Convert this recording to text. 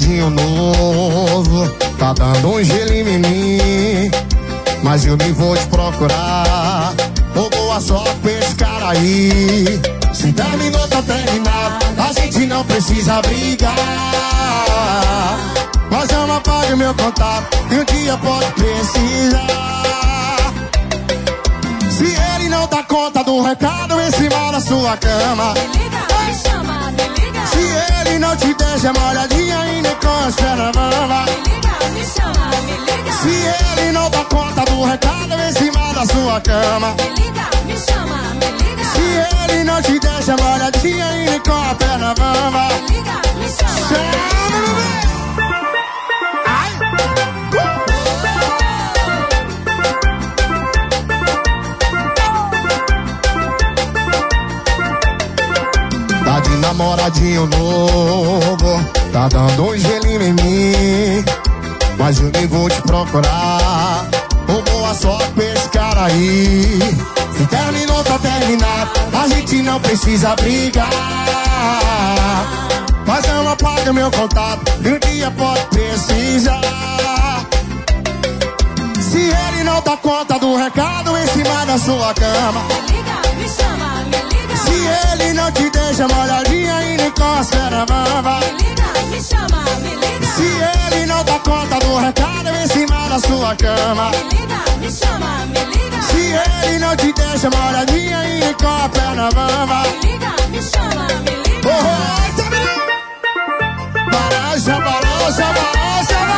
namoradinho novo, tá dando um gelinho em mim, mas eu nem vou te procurar. Ô, boa sorte pra esse cara aí. Se terminou, tá terminado, a gente não precisa brigar. Mas eu não apague meu contato, e um dia pode precisar. Se ele não dá conta do recado em cima da sua cama, Me liga, me chama, me liga. se ele não te deixa molhadinha e nem com as pernas bamba, Me liga, me chama, me liga. se ele não dá conta do recado em cima da sua cama, Me liga, me chama, me liga. se ele não te deixa molhadinha e nem com a perna bamba, Me liga, me chama. chama, bebê. Ai. Tá de namoradinho novo, tá dando um gelinho em mim, mas eu nem vou te procurar. Ô, boa sorte pra esse cara aí. Se terminou, tá terminado, a gente não precisa brigar. Mas não apaga meu contato, e um dia pode precisar. Se ele não dá conta do recado em cima da sua cama, Me liga, me chama, me liga. se ele não te deixa molhadinha e nem com as pernas bamba, Me liga, me chama, me liga. se ele não dá conta do recado em cima da sua cama, Me liga, me chama, me liga. se ele não te deixa molhadinha e nem com a perna bamba. Me liga, me chama, me liga. Oh, tá menino! Balança, balança, balança,